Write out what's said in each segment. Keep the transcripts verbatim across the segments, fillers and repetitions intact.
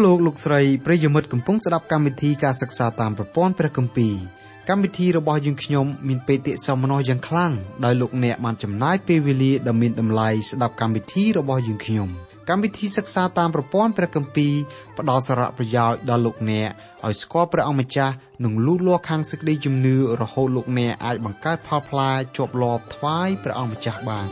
លោកលោកស្រីប្រិយមិត្តកំពុងស្ដាប់កម្មវិធីការសិក្សាតាមប្រព័ន្ធព្រះគម្ពីរកម្មវិធីរបស់យើងខ្ញុំមានបេតិសោមនស្សយ៉ាងខ្លាំងដោយលោកអ្នកបានចំណាយពេលវេលាដ៏មានតម្លៃស្ដាប់កម្មវិធីរបស់យើងខ្ញុំកម្មវិធីសិក្សាតាមប្រព័ន្ធព្រះគម្ពីរផ្ដល់សារៈប្រយោជន៍ដល់លោកអ្នកឲ្យស្គាល់ព្រះអង្គម្ចាស់និងលូតលាស់ខាងសេចក្តីជំនឿរហូតលោកអ្នកអាចបង្កើតផលផ្លែជាប់លាប់ថ្វាយព្រះអង្គម្ចាស់បាន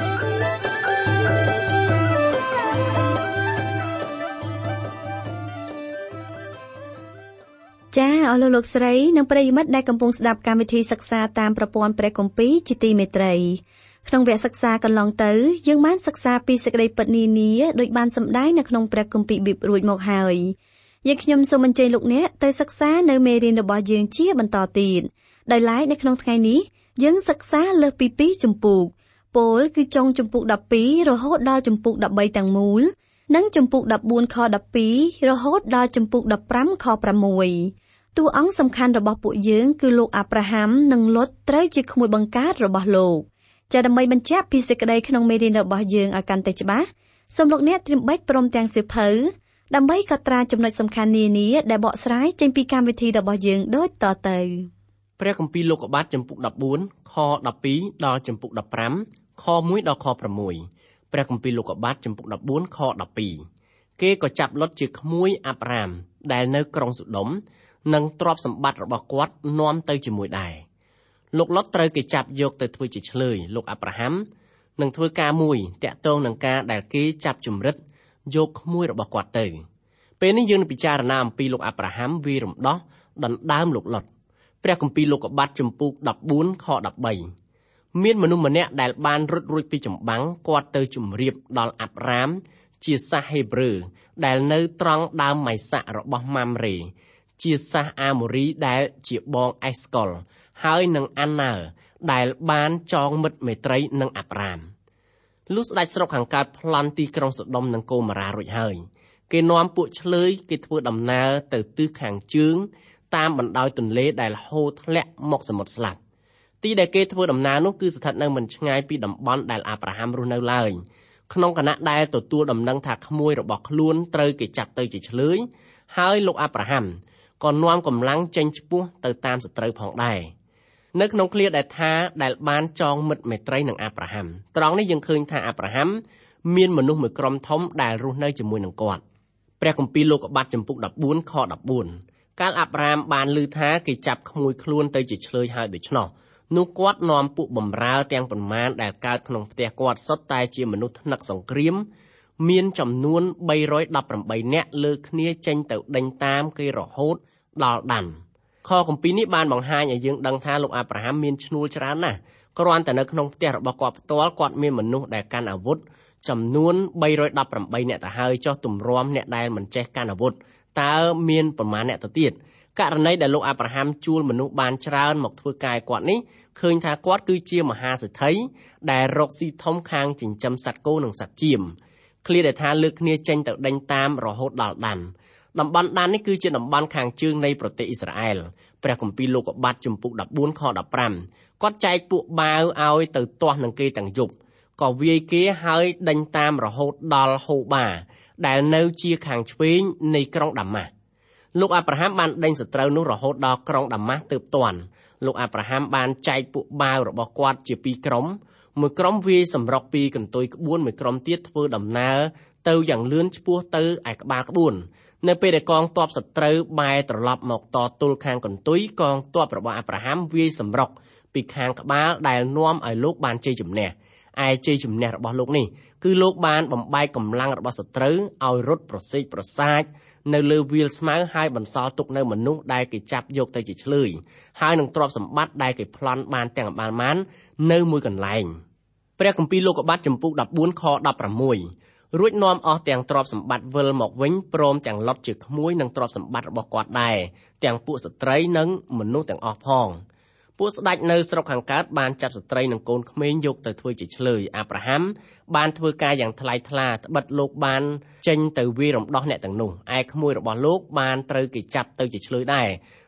ចាអស់លោកលោកស្រីនិងប្រិយមិត្តដែលកំពុងស្ដាប់កម្មវិធីសិក្សាតាមប្រព័ន្ធព្រះគម្ពីរជាទីមេត្រីក្នុងវគ្គសិក្សាកន្លងទៅយើងបានសិក្សាពីសេចក្តីពិតនានាដោយបានសម្ដែងនៅក្នុងព្រះគម្ពីរបៀបរួចមកហើយយើងខ្ញុំសូមអញ្ជើញលោកអ្នកទៅសិក្សានៅមេរៀនរបស់យើងជាបន្តទៀតដោយឡែកនៅក្នុងថ្ងៃនេះយើងសិក្សាលើសពីពីរជំពូកពោលគឺចុងជំពូកដប់ពីររហូតដល់ជំពូកដប់បីទាំងមូលនិងជំពូកដប់បួនខដប់ពីររហូតដល់ជំពូកដប់ប្រាំខប្រាំមួយតួអង្គសំខាន់របស់ពួកយើងគឺលោកអាប់រ៉ាហាំនិងលុតត្រូវជាក្មួយបង្កើតរបស់លោកចាដើម្បីបញ្ជាក់ពីសេចក្តីក្នុងមេរៀនរបស់យើងឲ្យកាន់តែច្បាស់សូមលោកអ្នកត្រៀមបិចព្រមទាំងសៀវភៅដើម្បីកត់ត្រាចំណុចសំខាន់នានាដែលបកស្រាយចេញពីកម្មវិធីរបស់យើងដូចតទៅព្រះគម្ពីរលោកុបាទចំពុកដប់បួនខដប់ពីរដល់ចំពុកដប់ប្រាំខមួយដល់ខប្រាំមួយព្រះគម្ពីរលោកុបាទចំពុកដប់បួនខដប់ពីរគេក៏ចាប់លុតជាក្មួយអាប់រ៉ាមដែលនៅក្រុងសូដុំនិងទ្រព្យសម្បត្តិរបស់គាត់នាំទៅជាមួយដែរលោកលុតត្រូវគេចាប់យកទៅធ្វើជាឆ្លើយលោកអាប់រ៉ាហាំនឹងធ្វើការមួយតាក់ទងនឹងការដែលគេចាប់ជំរិតយកក្មួយរបស់គាត់ទៅពេលនេះយើងនឹងពិចារណាអំពីលោកអាប់រ៉ាហាំវារំដោះដណ្ដើមលោកលុតព្រះគម្ពីរលោកុបាទចំពុកដប់បួនខដប់បីមានមនុស្សម្នាក់ដែលបានរត់រួចពីចម្បាំងគាត់ទៅជម្រាបដល់អាប់រ៉ាមជាសាសហេប្រឺដែលនៅត្រង់ដើមម៉ៃសាក់របស់ម៉ាំរេជាសាសអាម៉ូរីដែលជាបងអេសកុលហើយនឹងអានណាដែលបានចងមិត្តមេត្រីនឹងអាប់រ៉ាមលុះស្ដេចស្រុកខាងកើតប្លន់ទីក្រុងសូដុំនិងកូម៉ារ៉ារួចហើយគេនាំពួកឆ្លើយគេធ្វើដំណើរទៅទិសខាងជើងតាមបណ្ដោយទន្លេដែលហូរធ្លាក់មកសមុទ្រស្លាប់ទីដែលគេធ្វើដំណើរនោះគឺស្ថិតនៅមិនឆ្ងាយពីតំបន់ដែលអាប់រ៉ាហាំរស់នៅឡើយក្នុងគណៈដែលទទួលដំណឹងថាក្មួយរបស់ខ្លួនត្រូវគេចាប់ទៅជាឆ្លើយហើយលោកអាប់រ៉ាហាំក៏នាំកម្លាំងចេញឆ្ពោះទៅតាមសត្រូវផងដែរនៅក្នុងឃ្លាដែលថាដែលបានចងមិត្តមេត្រីនឹងអាប់រ៉ាហាំត្រង់នេះយើងឃើញថាអាប់រ៉ាហាំមានមនុស្សមួយក្រុមធំដែលរស់នៅជាមួយនឹងគាត់ព្រះគម្ពីរលោកុបាទចំពុកដប់បួនខដប់បួនកាលអាប់រ៉ាមបានឮថាគេចាប់ក្មួយខ្លួនទៅជាឆ្លើយហើយដូច្នោះនោះគាត់នាំពួកបម្រើទាំងប៉ុន្មានដែលកើតក្នុងផ្ទះគាត់សុទ្ធតែជាមនុស្សថ្នាក់សង្គ្រាមមានចំនួនបីរយដប់ប្រាំបីនាក់លើគ្នាចេញទៅដេញតាមគេរហូតដល់ដានខគម្ពីរនេះបានបង្ហាញឲ្យយើងដឹងថាលោកអាប់រ៉ាហាំមានឈ្នួលច្រើនណាស់គ្រាន់តែនៅក្នុងផ្ទះរបស់គាត់ផ្ទាល់គាត់មានមនុស្សដែលកាន់អាវុធចំនួនបីរយដប់ប្រាំបីនាក់ទៅហើយចុះទម្រាំអ្នកដែលមិនចេះកាន់អាវុធតើមានប្រមាណអ្នកទៅទៀតករណីដែលលោកអាប់រ៉ាហាំជួលមនុស្សបានច្រើនមកធ្វើការឲ្យគាត់នេះឃើញថាគាត់គឺជាមហាសេដ្ឋីដែលរកស៊ីធំខាងចិញ្ចឹមសត្វគោនិងសត្វចៀមឃ្លាដែលថាលើកគ្នាចេញទៅដេញតាមរហូតដល់ដានតំបន់ដាននេះគឺជាតំបន់ខាងជើងនៃប្រទេសអ៊ីស្រាអែលព្រះគម្ពីរលោកុបាទចំពុកដប់បួនខដប់ប្រាំគាត់ចែកពួកបាវឲ្យទៅទាស់នឹងគេទាំងយប់ក៏វាយគេហើយដេញតាមរហូតដល់ហូបាដែលនៅជាខាងឆ្វេងនៃក្រុងដាម៉ាស់លោកអាប់រ៉ាហាំបានដេញសត្រូវនោះរហូតដល់ក្រុងដាម៉ាស់ទើបទាន់លោកអាប់រ៉ាហាំបានចែកពួកបាវរបស់គាត់ជាពីរក្រុមមួយក្រុមវាយសម្រុកពីកន្ទុយក្បួនមួយក្រុមទៀតធ្វើដំណើរទៅយ៉ាងលឿនឆ្ពោះទៅឯក្បាលក្បួននៅពេលដែលកងទ័ពសត្រូវបែរត្រឡប់មកតទល់ខាងកន្ទុយកងទ័ពរបស់អាប់រ៉ាហាំវាយសម្រុកពីខាងក្បាលដែលនាំឲ្យលោកបានជ័យជំនះឯជ័យជំនះរបស់លោកនេះគឺលោកបានបំបែកកម្លាំងរបស់សត្រូវឲ្យរត់ប្រសេកប្រសាចនៅលើវាលស្មៅហើយបន្សល់ទុកនៅមនុស្សដែលគេចាប់យកទៅជាឆ្លើយហើយនឹងទ្រព្យសម្បត្តិដែលគេប្លន់បានទាំងបានបាននៅមួយកន្លែងព្រះគម្ពីរលោកុបាទចំពុកដប់បួនខដប់ប្រាំមួយរួចនាំអស់ទាំងទ្រព្យសម្បត្តិវិលមកវិញព្រមទាំងលុតជាក្មួយនិងទ្រព្យសម្បត្តិរបស់គាត់ដែរទាំងពួកស្ត្រីនិងមនុស្សទាំងអស់ផងពួកស្ដេចនៅស្រុកខាងកើតបានចាប់ស្ត្រីនិងកូនក្មេងយកទៅធ្វើជាឆ្លើយអាប់រ៉ាហាំបានធ្វើការយ៉ាងថ្លៃថ្លាត្បិតលោកបានចេញទៅវាយរំដោះអ្នកទាំងនោះឯក្មួយរបស់លោកបានត្រូវគេចាប់ទៅជាឆ្លើយដែរ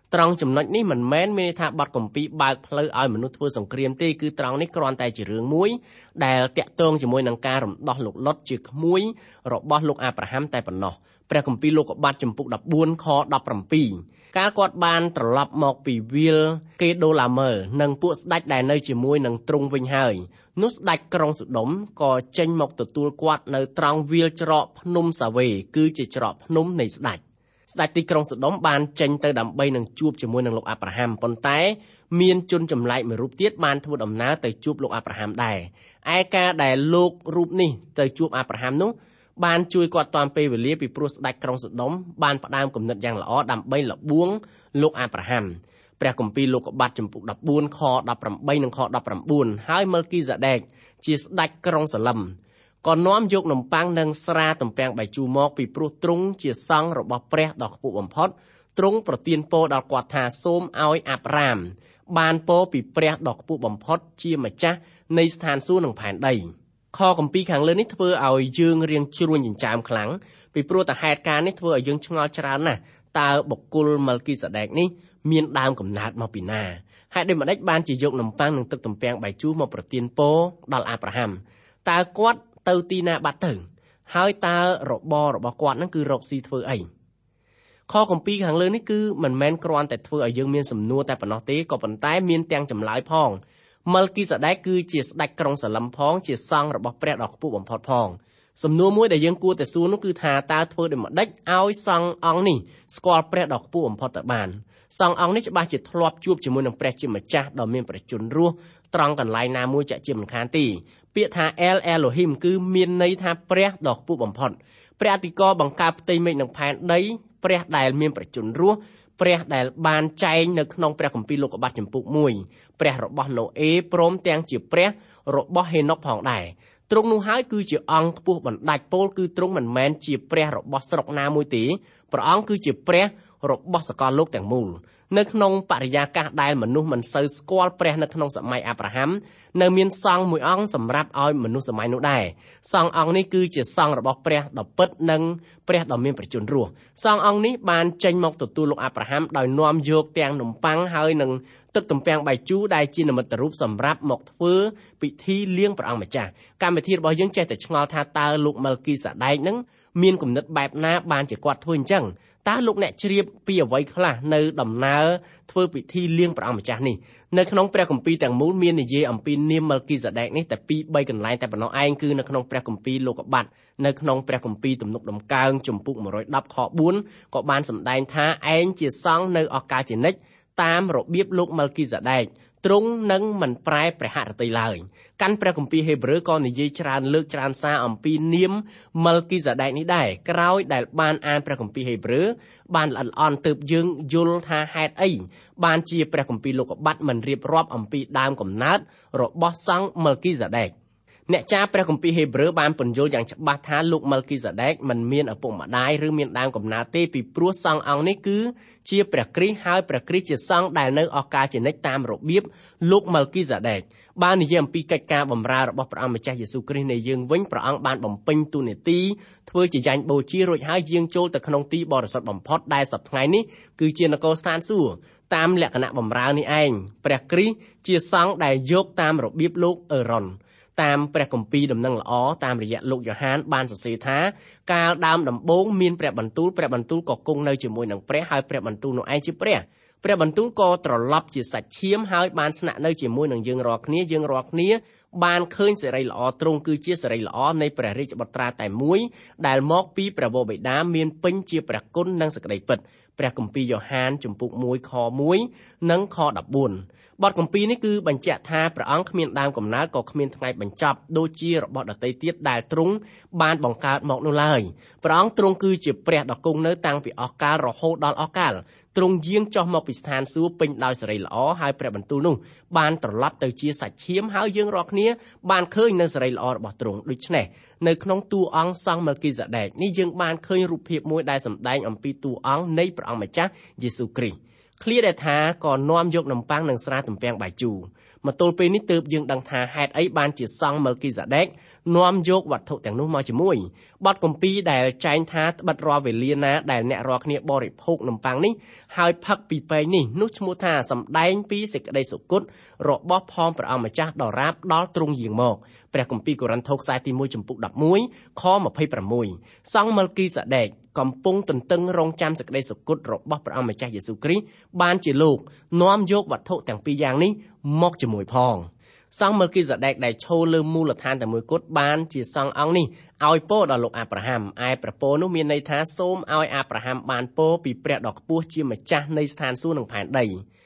ត្រង់ចំណុចនេះមិនមែនមានថាបទគម្ពីរបើកផ្លូវឲ្យមនុស្សធ្វើសង្គ្រាមទេគឺត្រង់នេះគ្រាន់តែជារឿងមួយដែលតាក់ទងជាមួយនឹងការរំដោះលោកលុតជាក្មួយរបស់លោកអាប់រ៉ាហាំតែប៉ុណ្ណោះព្រះគម្ពីរលោកុបាទចំពុកដប់បួនខដប់ប្រាំពីរកាលគាត់បានត្រឡប់មកពីវាលកេដូឡាមើនិងពួកស្ដេចដែលនៅជាមួយនឹងទ្រង់វិញហើយនោះស្ដេចក្រុងសូដុំក៏ចេញមកទទួលគាត់នៅត្រង់វាលច្រកភ្នំសាវេគឺជាច្រកភ្នំនៃស្ដេចស្ដេចទីក្រុងសូដុំបានចេញទៅដើម្បីនឹងជួបជាមួយនឹងលោកអាប់រ៉ាហាំប៉ុន្តែមានជនចម្លែកមួយរូបទៀតបានធ្វើដំណើរទៅជួបលោកអាប់រ៉ាហាំដែរឯការដែលលោករូបនេះទៅជួបអាប់រ៉ាហាំនោះបានជួយគាត់តាន់ពេលវេលាពីព្រោះស្ដេចក្រុងសូដុំបានផ្ដើមគំនិតយ៉ាងល្អដើម្បីលបួងលោកអាប់រ៉ាហាំព្រះគម្ពីរលោកុបាទចំពុកដប់បួនខដប់ប្រាំបីនិងខដប់ប្រាំបួនហើយម៉ឹលគីហ្សាដេកជាស្ដេចក្រុងសាឡឹមក៏នាំយកនំប៉័ងនិងស្រាទំពាំងបាយជូរមកពីព្រោះទ្រង់ជាសង្ឃរបស់ព្រះដ៏ខ្ពស់បំផុតទ្រង់ប្រទានពរដល់គាត់ថាសូមឲ្យអាប់រ៉ាមបានពរពីព្រះដ៏ខ្ពស់បំផុតជាម្ចាស់នៃស្ថានសួគ៌និងផែនដីខគម្ពីរខាងលើនេះធ្វើឲ្យយើងរៀងជ្រួញចិញ្ចើមខ្លាំងពីព្រោះតែហេតុការណ៍នេះធ្វើឲ្យយើងឆ្ងល់ច្រើនណាស់តើបុគ្គលម៉ឹលគីហ្សាដេកនេះមានដើមកំណើតមកពីណាហេតុដូចម្តេចបានជាយកនំប៉័ងនិងទឹកទំពាំងបាយជូរមកប្រទានពរដល់អាប់រ៉ាហាំតើគាត់ទៅទីណាបាត់ទៅហើយតើរបររបស់គាត់នឹងគឺរកស៊ីធ្វើអីខគម្ពីរខាងលើនេះគឺមិនមែនគ្រាន់តែធ្វើឲ្យយើងមានសំណួរតែប៉ុណ្ណោះទេក៏ប៉ុន្តែមានទាំងចម្លើយផងម៉ឹលគីហ្សាដេកគឺជាស្ដេចក្រុងសាឡឹមផងជាសង្ឃរបស់ព្រះដ៏ខ្ពស់បំផុតផងសំណួរមួយដែលយើងគួរតែសួរនោះគឺថាតើធ្វើដូចម្តេចឲ្យសង្ឃអង្គនេះស្គាល់ព្រះដ៏ខ្ពស់បំផុតទៅបានសង្ឃអង្គនេះច្បាស់ជាធ្លាប់ជួបជាមួយនឹងព្រះជាម្ចាស់ដ៏មានព្រះជន្មរស់ត្រង់កន្លែងណាមួយចាក់ជាមិនខានទេពាក្យថា El Elohim គឺមានន័យថាព្រះដ៏ខ្ពស់បំផុតព្រះអធិការបង្កើតផ្ទៃមេឃនិងផែនដីព្រះដែលមានព្រះជន្មរស់ព្រះដែលបានចែងនៅក្នុងព្រះគម្ពីរលោកុបាទចំពុកមួយព្រះរបស់ណូអេព្រមទាំងជាព្រះរបស់ហេណុកផងដែរទ្រង់នោះហើយគឺជាអង្គខ្ពស់បណ្ដាច់ពោលគឺទ្រង់មិនមែនជាព្រះរបស់ស្រុកណាមួយទេព្រះអង្គគឺជាព្រះរបស់សកលលោកទាំងមូលនៅក្នុងបរិយាកាសដែលមនុស្សមិនសូវស្គាល់ព្រះនៅក្នុងសម័យអាប់រ៉ាហាំនៅមានសង្ឃមួយអង្គសម្រាប់ឲ្យមនុស្សសម័យនោះដែរសង្ឃអង្គនេះគឺជាសង្ឃរបស់ព្រះដ៏ពិតនិងព្រះដ៏មានព្រះជន្មរស់សង្ឃអង្គនេះបានចេញមកទទួលលោកអាប់រ៉ាហាំដោយនាំយកទាំងនំប៉័ងហើយនិងទឹកទំពាំងបាយជូរដែលជានិមិត្តរូបសម្រាប់មកធ្វើពិធីលៀងព្រះអង្គម្ចាស់កម្មវិធីរបស់យើងចេះតែឆ្ងល់ថាតើលោកម៉ឹលគីហ្សាដេកនឹងមានគំនិតបែបណាបានជាគាត់ធ្វើអញ្ចឹងតើលោកអ្នកជ្រាបពីអ្វីខ្លះនៅដំណើរធ្វើពិធីលៀងព្រះអង្គម្ចាស់នេះនៅក្នុងព្រះគម្ពីរទាំងមូលមាននិយាយអំពីនាមម៉ឹលគីហ្សាដេកនេះតែពីរបីកន្លែងតែប៉ុណ្ណោះឯងគឺនៅក្នុងព្រះគម្ពីរលោកុបាទនៅក្នុងព្រះគម្ពីរទំនុកដំកើងចំពុកមួយរយដប់ខបួនក៏បានសម្ដែងថាឯងជាសង្ឃនៅឱកាសជានិច្ចតាមរបៀបលោកម៉ឹលគីហ្សាដេកទ្រង់នឹងមិនប្រែព្រះហឫទ័យឡើយកាន់ព្រះគម្ពីរហេព្រើរក៏និយាយច្រើនលើកច្រើនសារអំពីនាមម៉ឹលគីហ្សាដេកនេះដែរក្រោយដែលបានអានព្រះគម្ពីរហេព្រើរបានល្អិតល្អន់ទើបយើងយល់ថាហេតុអីបានជាព្រះគម្ពីរលោកុបាទមិនរៀបរាប់អំពីដើមកំណើតរបស់សង្ឃម៉ឹលគីហ្សាដេកអ្នកចារព្រះគម្ពីរហេព្រើរបានពន្យល់យ៉ាងច្បាស់ថាលោកម៉ឹលគីហ្សាដេកមិនមានឪពុកម្ដាយឬមានដើមកំណើតទេពីព្រោះសង្ឃអង្គនេះគឺជាព្រះគ្រីស្ទហើយព្រះគ្រីស្ទជាសង្ឃដែលនៅឱកាសជានិច្ចតាមរបៀបលោកម៉ឹលគីហ្សាដេកបាននិយាយអំពីកិច្ចការបម្រើរបស់ព្រះអង្គម្ចាស់យេស៊ូវគ្រីស្ទនៃយើងវិញព្រះអង្គបានបំពេញតួនាទីធ្វើជាយ៉ាញ់បូជារួចហើយយាងចូលទៅក្នុងទីបរិសុទ្ធបំផុតដែលសប្តាហ៍នេះគឺជានគរស្ថានសួគ៌តាមលក្ខណៈបម្រើនេះឯងព្រះគ្រីស្ទជាសង្ឃដែលយកតាមរបៀបលោកអេរ៉ុនតាមព្រះគម្ពីរដំណឹងល្អតាមរយៈលោកយ៉ូហានបានសរសេរថាកាលដើមដំបូងមានព្រះបន្ទូលព្រះបន្ទូលក៏គង់នៅជាមួយនឹងព្រះហើយព្រះបន្ទូលនោះឯងជាព្រះព្រះបន្ទូលក៏ត្រឡប់ជាសាច់ឈាមហើយបានស្នាក់នៅជាមួយនឹងយើងរាល់គ្នាយើងរាល់គ្នាបានឃើញសេរីល្អទ្រង់គឺជាសេរីល្អនៃព្រះរាជបុត្រាតែមួយដែលមកពីព្រះវរបិតាមានពេញជាព្រះគុណនិងសេចក្តីពិតព្រះគម្ពីរយ៉ូហានចំពុកមួយខមួយនិងខដប់បួនបទគម្ពីរនេះគឺបញ្ជាក់ថាព្រះអង្គគ្មានដើមកំណើតក៏គ្មានថ្ងៃបញ្ចប់ដូចជារបស់ដទៃទៀតដែលទ្រង់បានបង្កើតមកនោះឡើយព្រះអង្គទ្រង់គឺជាព្រះដ៏គង់នៅតាំងពីអស់កាលរហូតដល់អស់កាលទ្រង់យាងចុះមកពីស្ថានសួគ៌ពេញដោយសេរីល្អហើយព្រះបន្ទូលនោះបានត្រឡប់ទៅជាសាច់ឈាមហើយយើងរាល់គ្នាបានឃើញនៅសេរីល្អរបស់ទ្រង់ដូច្នេះនៅក្នុងតួអង្គសង្ឃម៉ឹលគីហ្សាដេកនេះយើងបានឃើញរូបភាពមួយដែលសម្ដែងអំពីតួអង្គនៃព្រះអង្គម្ចាស់យេស៊ូវគ្រីស្ទឃ្លាដែលថាក៏នាំយកនំប៉័ងនិងស្រាទំពាំងបាយជូរមកទល់ពេលនេះទើបយើងដឹងថាហេតុអីបានជាសង្ឃម៉ាល់គីហ្សាដេកនាំយកវត្ថុទាំងនោះមកជាមួយបទគម្ពីរដែលចែងថាត្បិតរាល់វេលាណាដែលអ្នករាល់គ្នាបរិភោគនំប៉័ងនេះហើយផឹកពីពែងនេះនោះឈ្មោះថាសម្ដែងពីសេចក្តីសុគតរបស់ផងព្រះអង្គម្ចាស់ដរាបដល់ទ្រង់យាងមកព្រះគម្ពីរកូរិនថូសខ្សែទីមួយចំពុកដប់មួយខម្ភៃប្រាំមួយសង្ឃម៉ាល់គីហ្សាដេកកំពុងទន្ទឹងរង់ចាំសេចក្តីសុគតរបស់ព្រះអង្គម្ចាស់យេស៊ូវគ្រីស្ទបានជាលោកនាំយកវត្ថុទាំងពីរយ៉ាងនេះមកជាមួយផងសង្ឃម៉ាល់គីហ្សាដេកដែលឈរលើមូលដ្ឋានតែមួយគត់បានជាសង្ឃអង្គនេះឲ្យពរដល់លោកអាប់រ៉ាហាំឯព្រះពរនោះមានន័យថាសូមឲ្យអាប់រ៉ាហាំបានពរពីព្រះដ៏ខ្ពស់ជាម្ចាស់នៃស្ថានសួគ៌និងផែនដី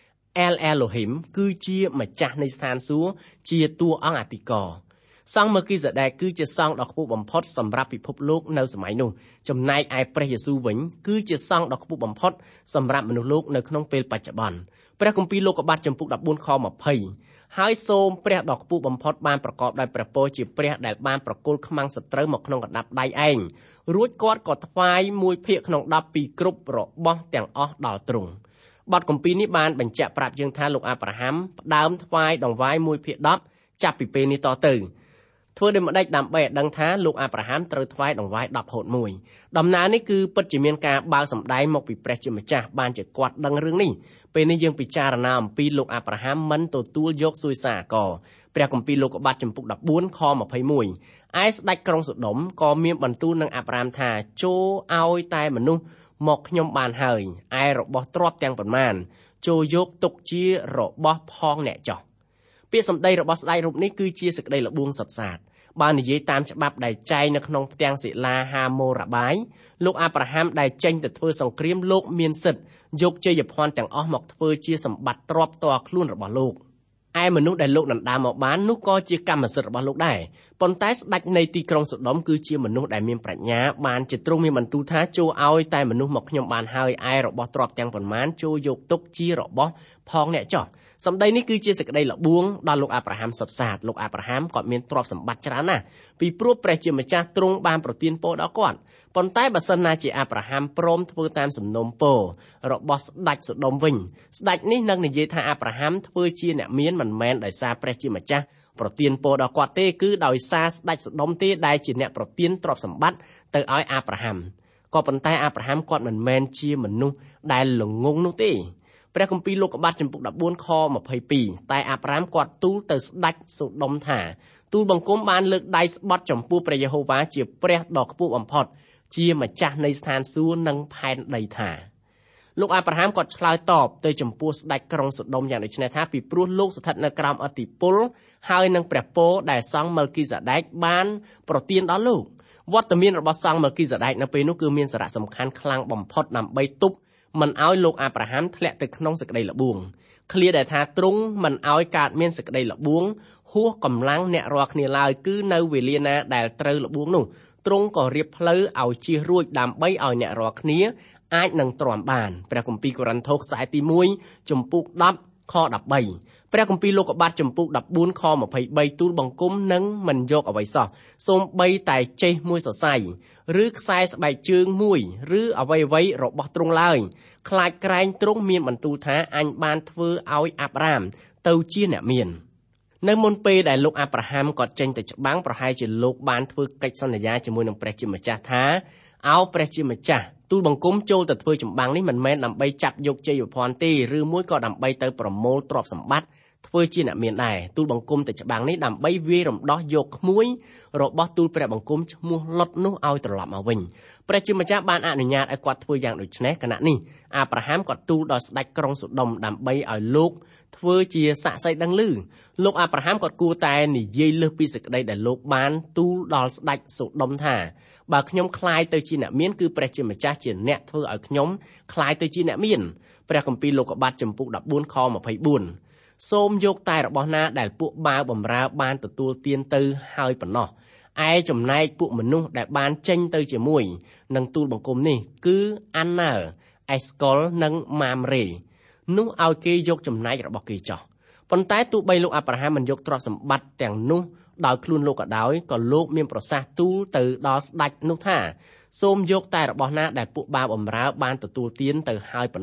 El Elohim គឺជាម្ចាស់នៃស្ថានសួគ៌ជាតួអង្គអធិការសង្ឃម៉ាល់គីហ្សាដេកគឺជាសង្ឃដ៏ខ្ពស់បំផុតសម្រាប់ពិភពលោកនៅសម័យនោះចំណែកឯព្រះយេស៊ូវវិញគឺជាសង្ឃដ៏ខ្ពស់បំផុតសម្រាប់មនុស្សលោកនៅក្នុងពេលបច្ចុប្បន្នព្រះគម្ពីរលោកុបាទចំពុកដប់បួនខម្ភៃហើយសូមព្រះដ៏ខ្ពស់បំផុតបានប្រកបដោយព្រះពរជាព្រះដែលបានប្រគល់ខ្មាំងសត្រូវមកក្នុងកណ្ដាប់ដៃឯងរួចគាត់ក៏ថ្វាយមួយភាគក្នុងដប់ពីគ្រប់របស់ទាំងអស់ដល់ទ្រង់បទគម្ពីរនេះបានបញ្ជាក់ប្រាប់យើងថាលោកអាប់រ៉ាហាំផ្ដើមថ្វាយដង្វាយមួយភាគដប់ចាប់ពីពេលនេះតទៅធ្វើដូចម្ដេចដើម្បីឲ្យដឹងថាលោកអាប់រ៉ាហាំត្រូវថ្វាយដង្វាយដប់ហូតមួយដំណើរនេះគឺពិតជាមានការបើកសម្ដែងមកពីព្រះជាម្ចាស់បានជាគាត់ដឹងរឿងនេះពេលនេះយើងពិចារណាអំពីលោកអាប់រ៉ាហាំមិនទទួលយកសួយសារអាករព្រះគម្ពីរលោកុបាទចំពុកដប់បួនខម្ភៃមួយឯស្ដេចក្រុងសូដុំក៏មានបន្ទូលនឹងអាប់រ៉ាហាំថាចូលឲ្យតែមនុស្សមកខ្ញុំបានហើយឯរបស់ទ្រព្យទាំងប៉ុន្មានចូលយកទុកជារបស់ផងអ្នកចោះពាក្យសម្ដីរបស់ស្ដេចរូបនេះគឺជាសេចក្តីល្បួងសុទ្ធសាធបាននិយាយតាមច្បាប់ដែលចែងនៅក្នុងផ្ទាំងសិលាហាម៉ូរ៉ាបាយលោកអាប់រ៉ាហាំដែលចេញទៅធ្វើសង្គ្រាមលោកមានសិទ្ធិយកជ័យភ័ណ្ឌទាំងអស់មកធ្វើជាសម្បត្តិទ្រព្យផ្ទាល់ខ្លួនរបស់លោកឯមនុស្សដែលលោកដណ្ដើមមកបាននោះក៏ជាកម្មសិទ្ធិរបស់លោកដែរប៉ុន្តែស្ដេចនៃទីក្រុងសូដុំគឺជាមនុស្សដែលមានប្រាជ្ញាបានជាទ្រង់មានបន្ទូលថាចូលឲ្យតែមនុស្សមកខ្ញុំបានហើយឯរបស់ទ្រព្យទាំងប៉ុន្មានចូលយកទុកជារបស់ផងអ្នកចោះសម្ដីនេះគឺជាសេចក្តីល្បួងដល់លោកអាប់រ៉ាហាំសុទ្ធសាធលោកអាប់រ៉ាហាំគាត់មានទ្រព្យសម្បត្តិច្រើនណាស់ពីព្រោះព្រះជាម្ចាស់ទ្រង់បានប្រទានពរដល់គាត់ប៉ុន្តែបើសិនណាជាអាប់រ៉ាហាំព្រមធ្វើតាមសំណូមពររបស់ស្ដេចសូដុំវិញស្ដេចនេះនឹងនិយាយថាអាប់រ៉ាហាំធ្វើជាអ្នកមានមិនមែនដោយសារព្រះជាម្ចាស់ប្រទានពរដល់គាត់ទេគឺដោយសារស្ដេចសូដុំទេដែលជាអ្នកប្រទានទ្រព្យសម្បត្តិទៅឲ្យអាប់រ៉ាហាំក៏ប៉ុន្តែអាប់រ៉ាហាំគាត់មិនមែនជាមនុស្សដែលល្ងងនោះទេព្រះគម្ពីរលោកុបាទចំពុកដប់បួនខម្ភៃពីរតែអាប់រ៉ាហាំគាត់ទូលទៅស្ដេចសូដុំថាទូលបង្គំបានលើកដៃស្បត់ចំពោះព្រះយេហូវ៉ាជាព្រះដ៏ខ្ពស់បំផុតជាម្ចាស់នៃស្ថានសួគ៌និងផែនដីថាលោកអាប់រ៉ាហាំគាត់ឆ្លើយតបទៅចំពោះស្ដេចក្រុងសូដុំយ៉ាងដូចនេះថាពីព្រោះលោកស្ថិតនៅក្រោមឥទ្ធិពលហើយនឹងព្រះពរដែលសង្ឃម៉ាល់គីហ្សាដេកបានប្រទានដល់លោកវត្តមានរបស់សង្ឃម៉ាល់គីហ្សាដេកនៅពេលនោះគឺមានសារៈសំខាន់ខ្លាំងបំផុតដើម្បីទប់មិនឲ្យលោកអាប់រ៉ាហាំធ្លាក់ទៅក្នុងសេចក្តីល្បួងឃ្លាដែលថាទ្រង់មិនឲ្យកើតមានសេចក្តីល្បួងហួសកម្លាំងអ្នករាល់គ្នាឡើយគឺនៅវេលាណាដែលត្រូវល្បួងនោះទ្រង់ក៏រៀបផ្លូវឲ្យជៀសរួចដើម្បីឲ្យអ្នករាល់គ្នាអាចនឹងទ្រាំបានព្រះគម្ពីរកូរិនថូសខ្សែទីមួយចំពុកដប់ខដប់បីព្រះគម្ពីរលោកុបាទចំពុកដប់បួនខម្ភៃបីទូលបង្គំនឹងមិនយកអ្វីសោះសូម្បីតែចេះមួយសរសៃឬខ្សែស្បែកជើងមួយឬអ្វីអ្វីរបស់ទ្រង់ឡើយខ្លាចក្រែងទ្រង់មានបន្ទូលថាអញបានធ្វើឲ្យអាប់រ៉ាហាំទៅជាអ្នកមាននៅមុនពេលដែលលោកអាប់រ៉ាហាំគាត់ចេញទៅច្បាំងប្រហែលជាលោកបានធ្វើកិច្ចសន្យាជាមួយនឹងព្រះជាម្ចាស់ថាអោព្រះជាម្ចាស់ទូលបង្គំចូលទៅធ្វើចម្បាំងនេះមិនមែនដើម្បីចាប់យកជ័យភ័ណ្ឌទេឬមួយក៏ដើម្បីទៅប្រមូលទ្រព្យសម្បត្តិធ្វើជាអ្នកមានដែរទូលបង្គំទៅច្បាំងនេះដើម្បីវាយរំដោះយកក្មួយរបស់ទូលព្រះបង្គំឈ្មោះលុតនោះឲ្យត្រឡប់មកវិញព្រះជាម្ចាស់បានអនុញ្ញាតឲ្យគាត់ធ្វើយ៉ាងដូចនេះគណៈនេះអាប់រ៉ាហាំគាត់ទូលដល់ស្ដេចក្រុងសូដុំដើម្បីឲ្យលោកធ្វើជាសាក្សីដឹងឮលោកអាប់រ៉ាហាំគាត់គួរតែនិយាយលើសពីសេចក្តីដែលលោកបានទូលដល់ស្ដេចសូដុំថាបើខ្ញុំคลายទៅជាអ្នកមានគឺព្រះជាម្ចាស់ជាអ្នកធ្វើឲ្យខ្ញុំคลายទៅជាអ្នកមានព្រះគម្ពីរលោកុបាទចំពុកដប់បួនខម្ភៃបួនសូមយកតែរបស់ណាដែលពួកបាវបំរើបានទទួលទានទៅហើយប៉ុណ្ណោះឯចំណែកពួកមនុស្សដែលបានចេញទៅជាមួយនឹងទូលបង្គំនេះគឺអានណាល់អេស្កុលនិងម៉ាមរេនោះឲ្យគេយកចំណែករបស់គេចោះប៉ុន្តែទោះបីលោកអាប់រ៉ាហាំមិនយកទ្រព្យសម្បត្តិទាំងនោះដោយខ្លួនលោកក៏ដោយក៏លោកមានប្រសាសន៍ទូលទៅដល់ស្ដេចនោះថាសូមយកតែរបស់ណាដែលពួកបាវបំរើបានទទួលទានទៅហើយប៉ុណ្ណោះ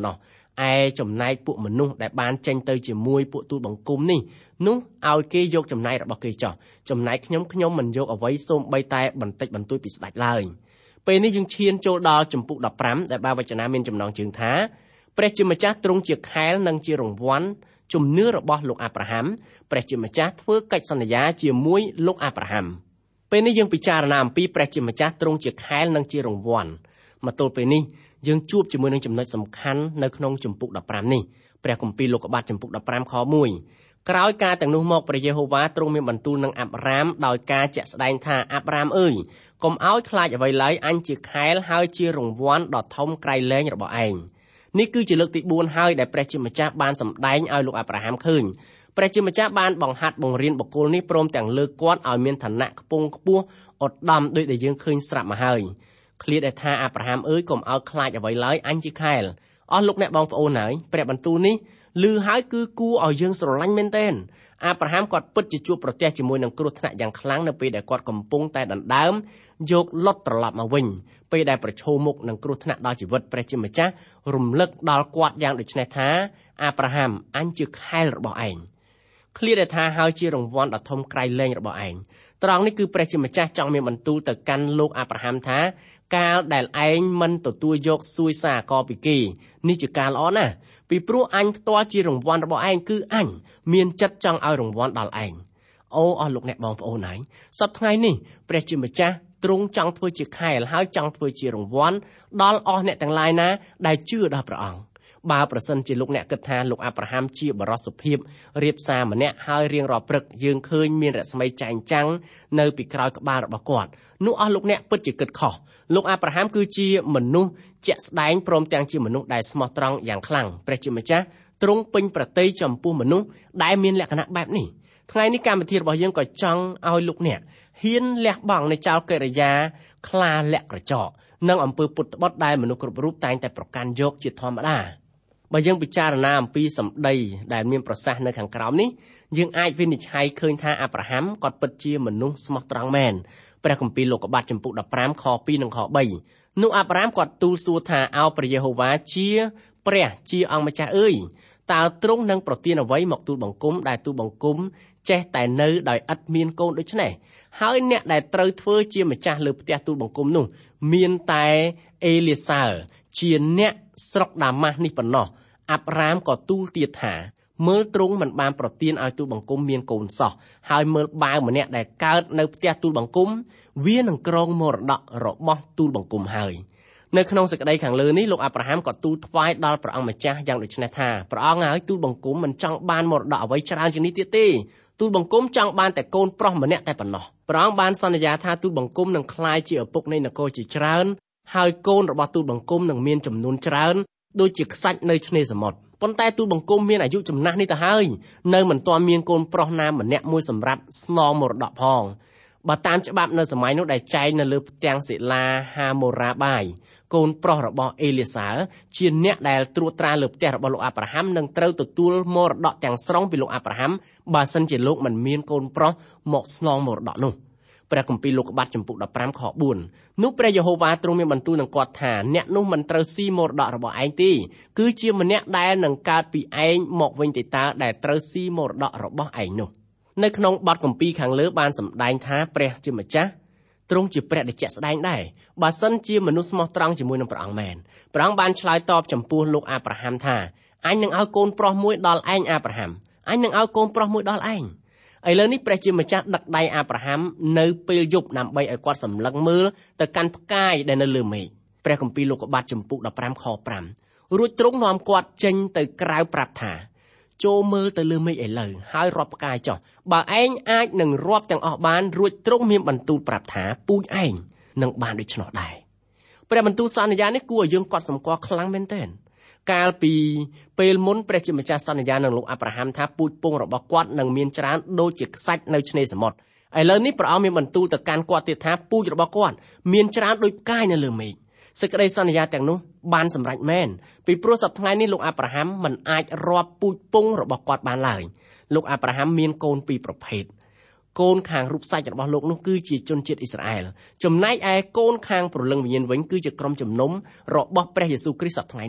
ឯចំណែកពួកមនុស្សដែលបានចេញទៅជាមួយពួកទូលបង្គំនេះនោះឲ្យគេយកចំណែករបស់គេចោះចំណែកខ្ញុំខ្ញុំមិនយកអ្វីសូម្បីតែបន្តិចបន្តួចពីស្ដេចឡើយពេលនេះយើងឈានចូលដល់ជំពូកដប់ប្រាំដែលបានវចនាមានចំណងជើងថាព្រះជាម្ចាស់ទ្រង់ជាខែលនិងជារង្វាន់ជំនឿរបស់លោកអាប់រ៉ាហាំព្រះជាម្ចាស់ធ្វើកិច្ចសន្យាជាមួយលោកអាប់រ៉ាហាំពេលនេះយើងពិចារណាអំពីព្រះជាម្ចាស់ទ្រង់ជាខែលនិងជារង្វាន់មកទល់ពេលនេះយើងជួបជាមួយនឹងចំណុចសំខាន់នៅក្នុងជំពូកដប់ប្រាំនេះព្រះគម្ពីរលោកុបាទជំពូកដប់ប្រាំខមួយក្រោយការទាំងនោះមកព្រះយេហូវ៉ាទ្រង់មានបន្ទូលនឹងអាប់រ៉ាមដោយការជាក់ស្ដែងថាអាប់រ៉ាមអើយកុំឲ្យខ្លាចអ្វីឡើយអញជាខែលហើយជារង្វាន់ដ៏ធំក្រៃលែងរបស់ឯងនេះគឺជាលើកទីបួនហើយដែលព្រះជាម្ចាស់បានសម្ដែងឲ្យលោកអាប់រ៉ាហាំឃើញព្រះជាម្ចាស់បានបង្ហាត់បង្រៀនបុគ្គលនេះព្រមទាំងលើកគាត់ឲ្យមានឋានៈខ្ពង់ខ្ពស់ឧត្តមដូចដែលយើងឃើញស្រាប់មកហើយឃ្លាដែលថាអាប់រ៉ាហាំអើយកុំឲ្យខ្លាចអ្វីឡើយអញជាខែលអស់លោកអ្នកបងប្អូនហើយព្រះបន្ទូលនេះឮហើយគឺគួរឲ្យយើងស្រឡាញ់មែនទែនអាប់រ៉ាហាំគាត់ពិតជាជួបប្រទះជាមួយនឹងគ្រោះថ្នាក់យ៉ាងខ្លាំងនៅពេលដែលគាត់កំពុងតែដណ្ដើមយកលុតត្រឡប់មកវិញពេលដែលប្រឈមមុខនឹងគ្រោះថ្នាក់ដល់ជីវិតព្រះជាម្ចាស់រំលឹកដល់គាត់យ៉ាងដូចនេះថាអាប់រ៉ាហាំអញជាខែលរបស់ឯងឃ្លាដែលថាហើយជារង្វាន់ដ៏ធំក្រៃលែងរបស់ឯងត្រង់នេះគឺព្រះជាម្ចាស់ចង់មានបន្ទូលទៅកាន់លោកអាប់រ៉ាហាំថាកាលដែលឯងមិនទទួលយកសួយសារអកពីគេនេះជាការល្អណាស់ពីព្រោះអញផ្ទាល់ជារង្វាន់របស់ឯងគឺអញមានចិត្តចង់ឲ្យរង្វាន់ដល់ឯងអូអស់លោកអ្នកបងប្អូនហើយសប្តាហ៍ថ្ងៃនេះព្រះជាម្ចាស់ទ្រង់ចង់ធ្វើជាខែលហើយចង់ធ្វើជារង្វាន់ដល់អស់អ្នកទាំងឡាយណាដែលជឿដល់ព្រះអង្គបើប្រសិនជាលោកអ្នកគិតថាលោកអាប់រ៉ាហាំជាបរិសុភាពរៀបសារម្នាក់ហើយរៀងរាល់ព្រឹកយើងឃើញមានរស្មីចែងចាំងនៅពីក្រោយក្បាលរបស់គាត់នោះអស់លោកអ្នកពិតជាគិតខុសលោកអាប់រ៉ាហាំគឺជាមនុស្សជាក់ស្ដែងព្រមទាំងជាមនុស្សដែលស្មោះត្រង់យ៉ាងខ្លាំងព្រះជាម្ចាស់ទ្រង់ពេញប្រតិយចំពោះមនុស្សដែលមានលក្ខណៈបែបនេះថ្ងៃនេះកម្មវិធីរបស់យើងក៏ចង់ឲ្យលោកអ្នកហ៊ានលះបង់នៅចោលកិរិយាខ្លាលាក់ក្រចកនិងអំពើពុតត្បុតដែលមនុស្សគ្រប់រូបតែងតែប្រកាន់យកជាធម្មតាបើយើងពិចារណាអំពីសម្ដីដែលមានប្រសាសន៍នៅខាងក្រោមនេះយើងអាចវិនិច្ឆ័យឃើញថាអាប់រ៉ាហាំគាត់ពិតជាមនុស្សស្មោះត្រង់មែនព្រះគម្ពីរលោកុបាទជំពូកដប់ប្រាំខពីរនិងខបីនោះអាប់រ៉ាហាំគាត់ទូលសួរថាអោព្រះយេហូវ៉ាជាព្រះជាអង្គម្ចាស់អើយតើទ្រង់នឹងប្រទានអ្វីមកទូលបង្គំដែលទូលបង្គំចេះតែនៅដោយឥតមានកូនដូច្នេះហើយអ្នកដែលត្រូវធ្វើជាម្ចាស់លើផ្ទះទូលបង្គំនោះមានតែអេលៀសើជាអ្នកស្រុកដាម៉ាស់នេះប៉ុណ្ណោះអាប់រ៉ាមក៏ទូលទៀតថាមើលទ្រង់មិនបានប្រទានឲ្យទូលបង្គំមានកូនសោះហើយមើលបាវម្នាក់ដែលកើតនៅផ្ទះទូលបង្គំវានឹងក្រងមរតករបស់ទូលបង្គំហើយនៅក្នុងសេចក្តីខាងលើនេះលោកអាប់រ៉ាហាំក៏ទូលថ្វាយដល់ព្រះអង្គម្ចាស់យ៉ាងដូចនេះថាព្រះអង្គហើយទូលបង្គំមិនចង់បានមរតកអ្វីច្រើនជាងនេះទៀតទេទូលបង្គំចង់បានតែកូនប្រុសម្នាក់តែប៉ុណ្ណោះព្រះអង្គបានសន្យាថាទូលបង្គំនឹងក្លាយជាឪពុកនៃនគរជាច្រើនហើយកូនរបស់ទូលបង្គំនឹងមានចំនួនច្រើនដូចជាខ្សាច់នៅឆ្នេរសមុទ្រប៉ុន្តែទូលបង្គំមានអាយុចំណាស់នេះទៅហើយនៅមិនទាន់មានកូនប្រុសណាម្នាក់មួយសម្រាប់ស្នងមរតកផងបើតាមច្បាប់នៅសម័យនោះដែលចែងនៅលើផ្ទាំងសិលាហាម៉ូរ៉ាបាយកូនប្រុសរបស់អេលៀសើជាអ្នកដែលត្រួតត្រាលើផ្ទះរបស់លោកអាប់រ៉ាហាំនឹងត្រូវទទួលមរតកទាំងស្រុងពីលោកអាប់រ៉ាហាំបើសិនជាលោកមិនមានកូនប្រុសមកស្នងមរតកនោះព្រះគម្ពីរលោកុបាទជំពូកដប់ប្រាំខបួននោះព្រះយេហូវ៉ាទ្រង់មានបន្ទូលនឹងគាត់ថាអ្នកនោះមិនត្រូវស៊ីមរតករបស់ឯងទេគឺជាម្នាក់ដែលនឹងកើតពីឯងមកវិញទេតើដែលត្រូវស៊ីមរតករបស់ឯងនោះនៅក្នុងបទគម្ពីរខាងលើបានសម្ដែងថាព្រះជាម្ចាស់ទ្រង់ជាព្រះដែលជាក់ស្ដែងដែរបើសិនជាមនុស្សស្មោះត្រង់ជាមួយនឹងព្រះអង្គមែនព្រះអង្គបានឆ្លើយតបចំពោះលោកអាប់រ៉ាហាំថាអញនឹងឲ្យកូនប្រុសមួយដល់ឯងអាប់រ៉ាហាំអញនឹងឲ្យកូនប្រុសមួយដល់ឯងឥឡូវនេះព្រះជាម្ចាស់ដឹកដៃអាប់រ៉ាហាំនៅពេលយប់ដើម្បីឲ្យគាត់សម្លឹងមើលទៅកាន់ផ្កាយដែលនៅលើមេឃព្រះគម្ពីរលោកុបាទជំពូកដប់ប្រាំខប្រាំរួចទ្រង់នាំគាត់ចេញទៅក្រៅប្រាប់ថាចូលមើលទៅលើមេឃឥឡូវហើយរាប់ផ្កាយចុះបើឯងអាចនឹងរាប់ទាំងអស់បានរួចទ្រង់មានបន្ទូលប្រាប់ថាពូជឯងនឹងបានដូច្នោះដែរព្រះបន្ទូលសន្យានេះគួរឲ្យយើងកត់សម្គាល់ខ្លាំងមែនទែនកាលពីពេលមុនព្រះជាម្ចាស់សន្យានឹងលោកអាប់រ៉ាហាំថាពូជពងរបស់គាត់នឹងមានច្រើនដូចជាខ្សាច់នៅឆ្នេរសមុទ្រឥឡូវនេះព្រះអង្គមានបន្ទូលទៅកាន់គាត់ទៀតថាពូជរបស់គាត់មានច្រើនដូចផ្កាយនៅលើមេឃសេចក្តីសន្យាទាំងនោះបានសម្រេចមែនពីព្រោះសប្តាហ៍ថ្ងៃនេះលោកអាប់រ៉ាហាំមិនអាចរាប់ពូជពងរបស់គាត់បានឡើយលោកអាប់រ៉ាហាំមានកូនពីរប្រភេទកូនខាងរូបសាច់របស់លោកនោះគឺជាជនជាតិអ៊ីស្រាអែលចំណែកឯកូនខាងព្រលឹងវិញ្ញាណវិញគឺជាក្រុមជំនុំរបស់ព្រះយេស៊ូវគ្រីស្ទសប្តាហ៍ថ្ងៃនេះ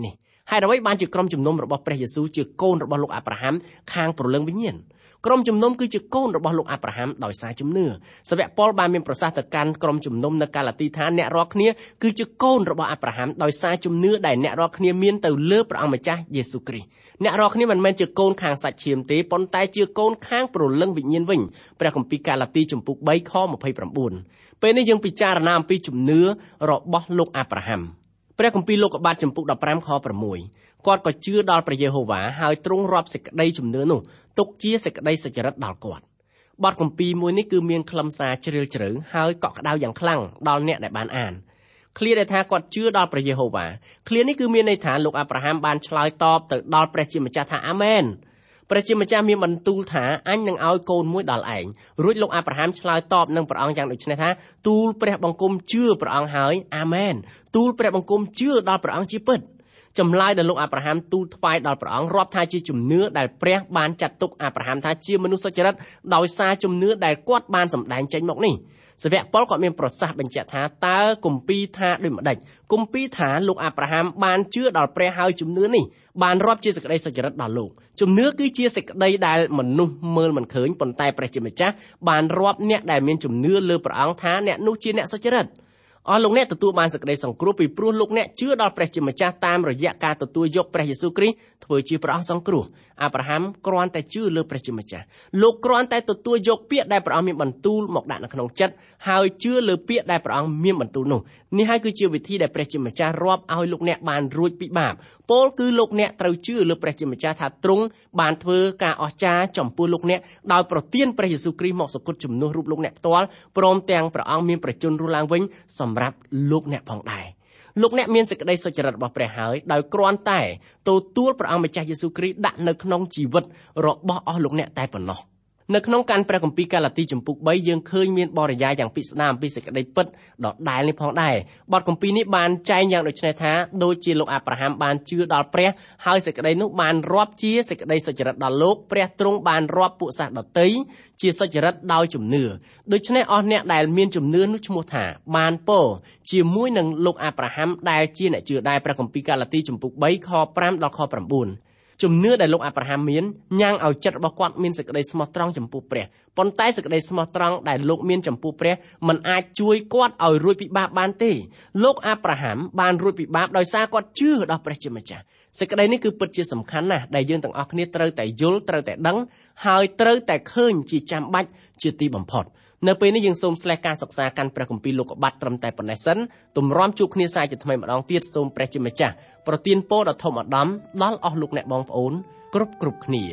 ហេតុអ្វីបានជាក្រុមជំនុំរបស់ព្រះយេស៊ូវជាកូនរបស់លោកអាប់រ៉ាហាំខាងព្រលឹងវិញ្ញាណក្រុមជំនុំគឺជាកូនរបស់លោកអាប់រ៉ាហាំដោយសារជំនឿសាវកប៉ុលបានមានប្រសាសន៍ទៅកាន់ក្រុមជំនុំនៅកាឡាទីថាអ្នករាល់គ្នាគឺជាកូនរបស់អាប់រ៉ាហាំដោយសារជំនឿដែលអ្នករាល់គ្នាមានទៅលើព្រះអង្គម្ចាស់យេស៊ូវគ្រីស្ទអ្នករាល់គ្នាមិនមែនជាកូនខាងសាច់ឈាមទេប៉ុន្តែជាកូនខាងព្រលឹងវិញ្ញាណវិញព្រះគម្ពីរកាឡាទីចំពុកបីខម្ភៃប្រាំបួនពេលនេះយើងពិចារណាអំពីជំនឿរបស់លោកអាប់រ៉ាហាំព្រះគម្ពីរលោកុបាទចំពុកដប់ប្រាំខប្រាំមួយគាត់ក៏ជឿដល់ព្រះយេហូវ៉ាហើយទ្រង់រាប់សេចក្តីជំនឿនោះទុកជាសេចក្តីសុចរិតដល់គាត់បទគម្ពីរមួយនេះគឺមានខ្លឹមសារជ្រាលជ្រៅហើយកក់ក្ដៅយ៉ាងខ្លាំងដល់អ្នកដែលបានអានឃ្លាដែលថាគាត់ជឿដល់ព្រះយេហូវ៉ាឃ្លានេះគឺមានន័យថាលោកអាប់រ៉ាហាំបានឆ្លើយតបទៅដល់ព្រះជាម្ចាស់ថាអាមែនព្រះជាម្ចាស់មានបន្ទូលថាអញនឹងឲ្យកូនមួយដល់ឯងរួចលោកអាប់រ៉ាហាំឆ្លើយតបនឹងព្រះអង្គយ៉ាងដូចនេះថាទូលព្រះបង្គំជឿព្រះអង្គហើយអាមែនទូលព្រះបង្គំជឿដល់ព្រះអង្គជាពិតចម្លើយដែលលោកអាប់រ៉ាហាំទូលថ្វាយដល់ព្រះអង្គរាប់ថាជាជំនឿដែលព្រះបានចាត់ទុកអាប់រ៉ាហាំថាជាមនុស្សសុចរិតដោយសារជំនឿដែលគាត់បានសម្ដែងចេញមកនេះសាវកប៉ុលក៏មានប្រសាសន៍បញ្ជាក់ថាតើគម្ពីរថាដូចម្ដេចគម្ពីរថាលោកអាប់រ៉ាហាំបានជឿដល់ព្រះហើយជំនឿនេះបានរាប់ជាសេចក្តីសុចរិតដល់លោកជំនឿគឺជាសេចក្តីដែលមនុស្សមើលមិនឃើញប៉ុន្តែព្រះជាម្ចាស់បានរាប់អ្នកដែលមានជំនឿលើព្រះអង្គថាអ្នកនោះជាអ្នកសុចរិតអស់លោកអ្នកទទួលបានសេចក្តីសង្គ្រោះពីព្រោះលោកអ្នកជឿដល់ព្រះជាម្ចាស់តាមរយៈការទទួលយកព្រះយេស៊ូវគ្រីស្ទធ្វើជាព្រះអង្គសង្គ្រោះអាប់រ៉ាហាំគ្រាន់តែជឿលើព្រះជាម្ចាស់លោកគ្រាន់តែទទួលយកពាក្យដែលព្រះអង្គមានបន្ទូលមកដាក់នៅក្នុងចិត្តហើយជឿលើពាក្យដែលព្រះអង្គមានបន្ទូលនោះនេះហើយគឺជាវិធីដែលព្រះជាម្ចាស់រាប់ឲ្យលោកអ្នកបានរួចពីបាបពោលគឺលោកអ្នកត្រូវជឿលើព្រះជាម្ចាស់ថាទ្រង់បានធ្វើការអស្ចារ្យចំពោះលោកអ្នកដោយប្រទានព្រះយេស៊ូវគ្រីស្ទមកសគត់ជំនួសរូបលោកអ្នកផ្ទាល់ព្រមទាំងព្រះអង្គមានប្រជញ្ញរស់ឡើងវិញសម្រាប់លោកអ្នកផងដែរលោកអ្នកមានសេចក្តីសុចរិតរបស់ព្រះហើយដោយគ្រាន់តែទទួលព្រះអង្គម្ចាស់យេស៊ូវគ្រីស្ទដាក់នៅក្នុងជីវិតរបស់អស់លោកអ្នកតែប៉ុណ្ណោះនៅក្នុងកានព្រះគម្ពីរកាឡាទីចំពុកបីយើងឃើញមានបរិយាយយ៉ាងពិស្ដារអំពីសេចក្តីពិតដដែលនេះផងដែរបទគម្ពីរនេះបានចែងយ៉ាងដូចនេះថាដូចជាលោកអាប់រ៉ាហាំបានជឿដល់ព្រះហើយសេចក្តីនោះបានរាប់ជាសេចក្តីសុចរិតដល់លោកព្រះទ្រង់បានរាប់ពួកសាសដតីជាសុចរិតដោយជំនឿដូច្នេះអស់អ្នកដែលមានជំនឿនោះឈ្មោះថាបានពរជាមួយនឹងលោកអាប់រ៉ាហាំដែលជាអ្នកជឿដែរព្រះគម្ពីរកាឡាទីចំពុកបីខប្រាំដល់ខប្រាំបួនជំនឿដែលលោកអាប់រ៉ាហាំមានញ៉ាំងឲ្យចិត្តរបស់គាត់មានសេចក្តីស្មោះត្រង់ចំពោះព្រះប៉ុន្តែសេចក្តីស្មោះត្រង់ដែលលោកមានចំពោះព្រះមិនអាចជួយគាត់ឲ្យរួចពីបាបបានទេលោកអាប់រ៉ាហាំបានរួចពីបាបដោយសារគាត់ជឿដល់ព្រះជាម្ចាស់សេចក្តីនេះគឺពិតជាសំខាន់ណាស់ដែលយើងទាំងអស់គ្នាត្រូវតែយល់ត្រូវតែដឹងហើយត្រូវតែឃើញជាចាំបាច់ជាទីបំផុតនៅពេលនេះយើងសូមស្លេះការសិក្សាកាន់ព្រះគម្ពីរលោកុបាទត្រឹមតែប៉ុណ្ណេះសិនទម្រាំជួបគ្នាសាជាថ្មីម្ដងទៀតសូមព្រះជាម្ចាស់ប្រទានពរដ៏ធំឧត្តមដល់អស់លោកអ្នកបងប្អូនគ្រប់គ្រប់គ្នា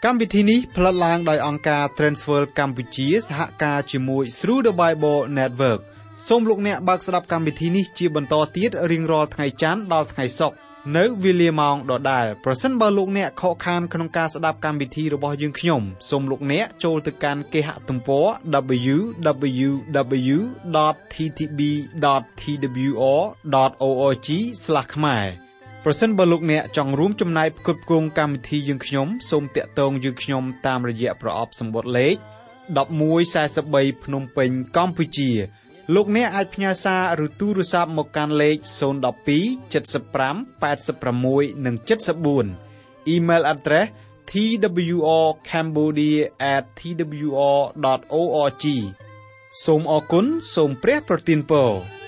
កម្មវិធីនេះផ្លាត់ឡើងដោយអង្គការ Transworld កម្ពុជាសហការជាមួយ Through the Bible Network សូមលោកអ្នកបើកស្ដាប់កម្មវិធីនេះជាបន្តទៀតរៀងរាល់ថ្ងៃច័ន្ទដល់ថ្ងៃសុក្រនៅវេលាម៉ោងដដែលប្រសិនបើលោកអ្នកខកខានក្នុងការស្ដាប់កម្មវិធីរបស់យើងខ្ញុំសូមលោកអ្នកចូលទៅកាន់គេហទំព័រ double-u double-u double-u ដត t t b ដត t w r ដត org ស្លាស ខ្មែរប្រសិនបើលោកអ្នកចង់រួមចំណែកផ្គត់ផ្គង់កម្មវិធីយើងខ្ញុំសូមតាក់ទងយើងខ្ញុំតាមរយៈប្រអប់សម្បត្តិលេខmột một bốn bốnភ្នំពេញកម្ពុជាលោកអ្នកអាចផ្ញើសារឬទូរស័ព្ទមកកាន់លេខศูนย์ หนึ่ง สอง เจ็ด ห้า แปด หก និង เจ็ด สี่ Email address t w r cambodia at t w r dot org សូមអរគុណសូមព្រះប្រទានពរ